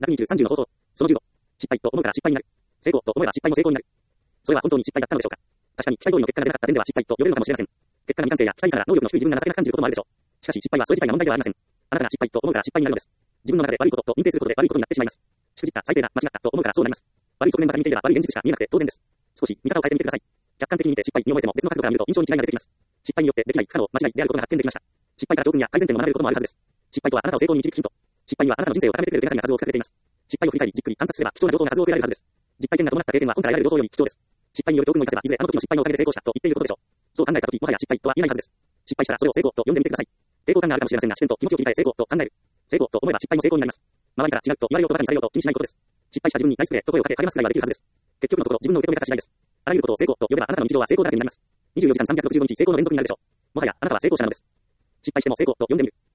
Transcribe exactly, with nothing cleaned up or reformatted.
だいにじゅう、さんじゅうの方法。そのじゅうご。失敗と思うから失敗になる。成功と思えば失敗も成功になる。それは本当に失敗だったのでしょうか。確かに期待通りの結果が出なかった点では失敗と呼べるのかもしれません。結果の未完成や期待から能力の低い自分が情けなく感じることもあるでしょう。しかし失敗はそれ自体が問題ではありません。あなたが失敗と思うから失敗になるのです。自分の中で悪いことと認定することで悪いことになってしまいます。しくじった、最低だ、間違ったと思うからそうなります。悪い側面ばかり見ていれば悪い現実しか見えなくて当然です。少し見方を変えてみてください。客観的に見て失敗に思えても別の角度から見ると印象に違いが出てきます。失敗によってできない、不可能、間違いであることが発見できました。失敗から教訓や改善点を学べることもあるはずです。失敗とはあなたを成功に導くヒント。失敗にはあなたの人生を高めてくれる手がかりが数を聞かせています。失敗を振り返りじっくり観察すれば貴重な情報が数を得られるはずです。実体験が伴った経験は本から得られる情報より貴重です。失敗による教訓を生かせばいずれあの時の失敗のおかげで成功したと言っていることでしょう。そう考えた時もはや失敗とは言えないはずです。失敗したらそれを成功と呼んでみてください。抵抗感があるかもしれませんが視点と気持ちを切り替え成功と考える。成功と思えば失敗も成功になります。周りから違うと言われようとばかりされようと気にしないことです。失敗した自分にナイスプレーと声をかけ励ますくらいはできるはずです。結局のところ自分の受け止め方次第です。あらゆることを成功と呼べばあなたの日常は成功だらけになります。にじゅうよじかんさんびゃくろくじゅうごにち成功の連続になるでしょう。もはやあなたは成功者なのです。失敗しても成功と呼んでみる。